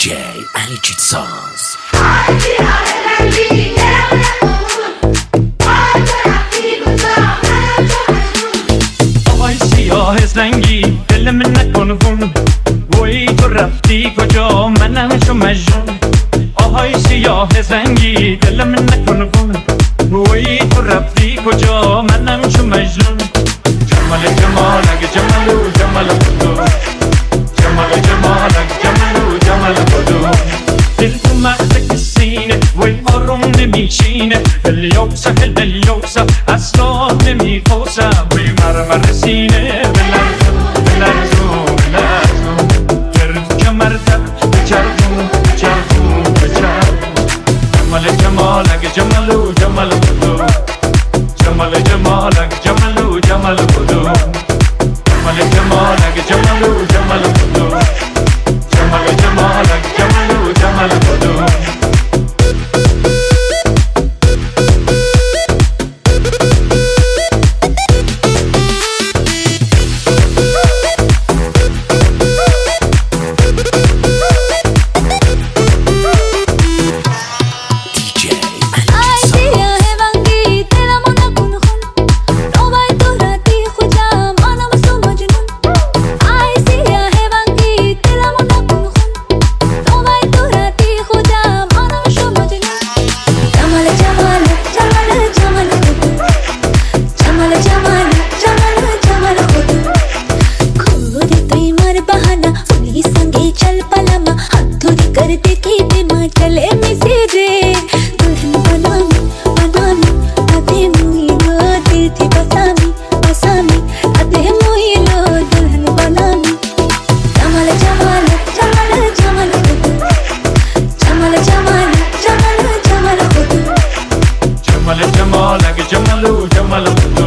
DJ Ali Chitsaz. آهای سیاه رنگی دل من نکن خون، وای تو رفتی کجا منم چو مجنون. آهای سیاه رنگی دل من نکن خون، وای تو رفتی کجا منم چو مجنون. جمال جمالک جمالو جمال خودو، جمال جمالک جمالو جمال خودو. دل تو مخت سینه وای آروم نمیشینه، دلیوسه دلیوسه اصلا نمیخوسه، وای مرمر سینه بلرزو بلرزو بلرزو. گرد کمرتر بچرخون بچرخون بچرخون. جمال جمالک جمالو جمال خودو، جمال جمالک جمالو جمال خودو. جمال جمالک جمالو جمال خودو، جمال جمالک جمالو جمال خودو. جمال جمالک جمالو جمال خودو.